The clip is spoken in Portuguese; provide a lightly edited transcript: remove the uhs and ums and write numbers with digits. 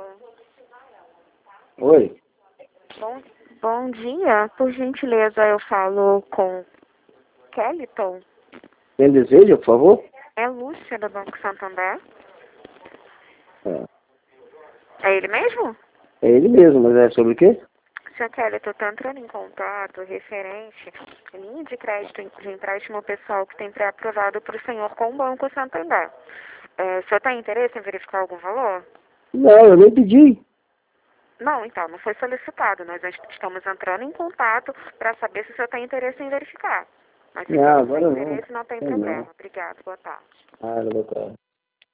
Oi, Bom dia, por gentileza eu falo com Kellyton. quem deseja, por favor? É Lúcia do Banco Santander? É, É ele mesmo? é ele mesmo, mas é sobre o quê? Sr. Kellyton, eu estou entrando em contato referente à linha de crédito de empréstimo pessoal que tem pré-aprovado para o senhor com o Banco Santander. O senhor tem interesse em verificar algum valor? Não, eu nem pedi. Não, então, não foi solicitado. Nós estamos entrando em contato para saber se o senhor tem interesse em verificar. Mas se Não, for sem agora não. interesse, não tem Tem não. problema. Obrigado, boa tarde. Ah, não vou